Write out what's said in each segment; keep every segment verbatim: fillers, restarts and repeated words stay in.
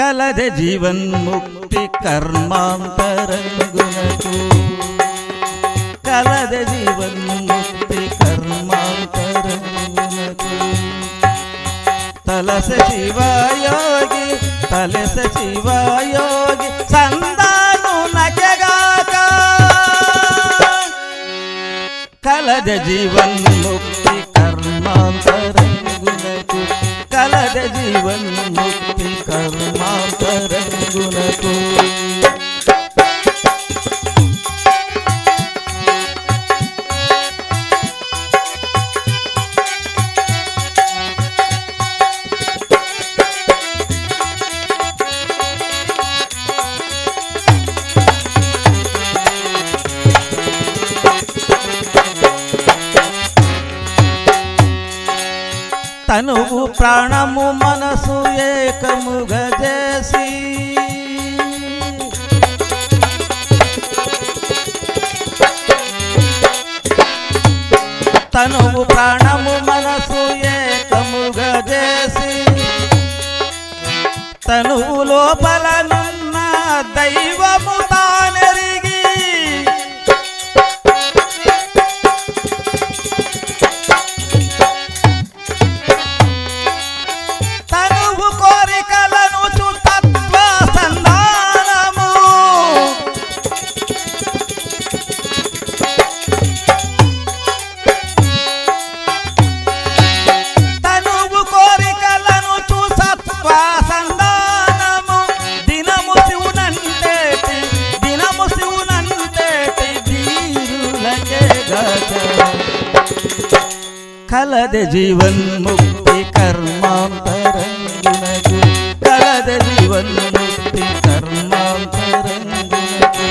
కలదె జీవన్ముక్తి కర్మాంతరంగునకు కలదె జీవన్ముక్తి కర్మాంతరంగునకు తలస శివయోగి తలస శివయోగి సందాను నకెగాక కలదె జీవన్ముక్తి కర్మాంతరంగునకు కలదె జీవన్ముక్తి కర్మాంతరంగునకు తనువు ప్రాణము మనసు ఏకముగ చేసి తనువు ప్రాణము మనసు ఏకముగ చేసి తనువు లోపల నున్న దైవము తానెరిగి కలదె జీవన్ముక్తి కర్మాంతరంగునకు కలదె జీవన్ముక్తి కర్మాంతరంగునకు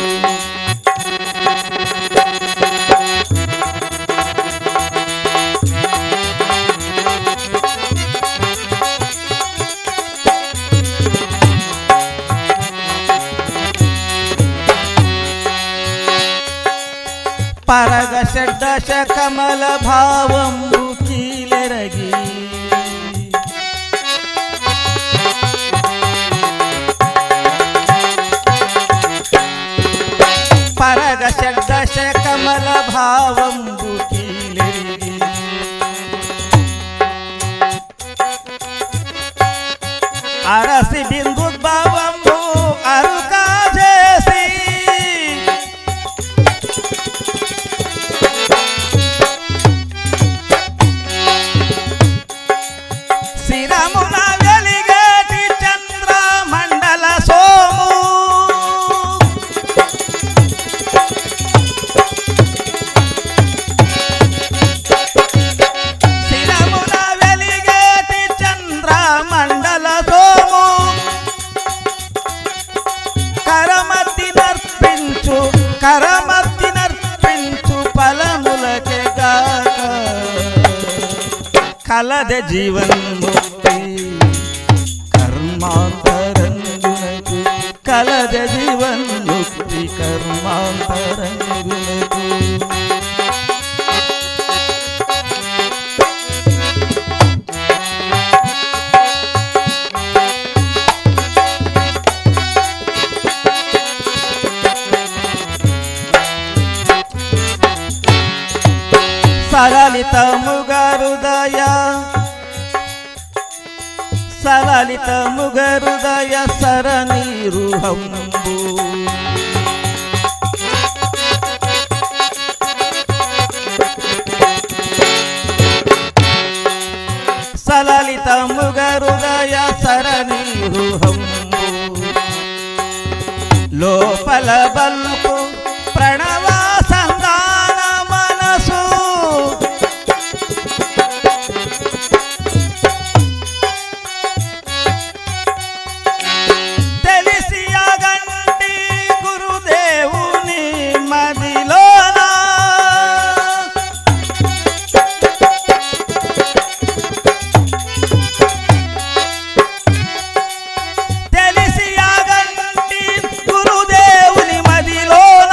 పరగ షడ్దశ కమల భావంబు కీలెరగి పరగ షడ్దశ కమల భావంబు కీలెరగి అరసి బిందుద్భవంబు అరుకా చేసి శిరమున వెలిగేటి చంద్ర మండల సోము శిరమున వెలిగేటి చంద్ర మండల సోము కరమతి నర్పించు కరమతి నర్పించు ఫలములకే గాక కలదె జీవన్ముక్తి కర్మాంతరంగునకు కలదె జీవన్ముక్తి కర్మాంతరంగునకు సరళితముగా హృదయ సరళితముగా హృదయ సరనీరుహంబు సరళితముగా హృదయ సరనీరుహంబు లోపల బల్కు ప్రణవ సంధాన మనసు తెలిసి అగంటి గురుదేవుని మదిలోన తెలిసి అగంటి గురుదేవుని మదిలోన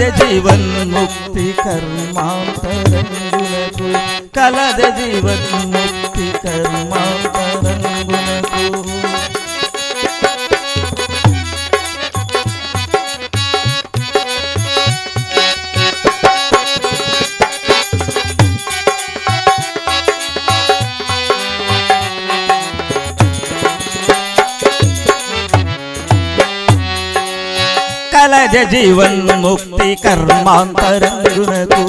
జీవన్ముక్తి కర్మాంతరంగునకు కలద జీవన్ముక్తి కర్మాంతరంగునకు కలజ జీవన్ముక్తి కర్మాంతరంగునకు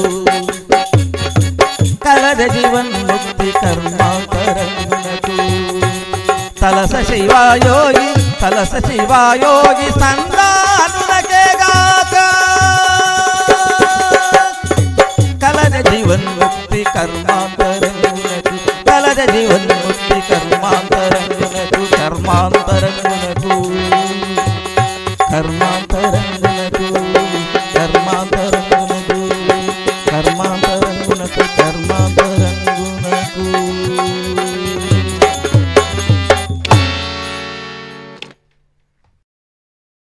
కలజ జీవన్ముక్తి కర్మాంతరంగునకు తలస శివాయోగి తలస శివాయోగి సంతానునకే గాక కలజ జీవన్ముక్తి కర్మాంతరంగునకు కలజ జీవన్ముక్తి కర్మాంతరంగునకు కర్మాంతరంగునకు కర్మాంతరంగునకు కర్మాంతరంగునకు కర్మాంతరంగునకు కర్మాంతరంగునకు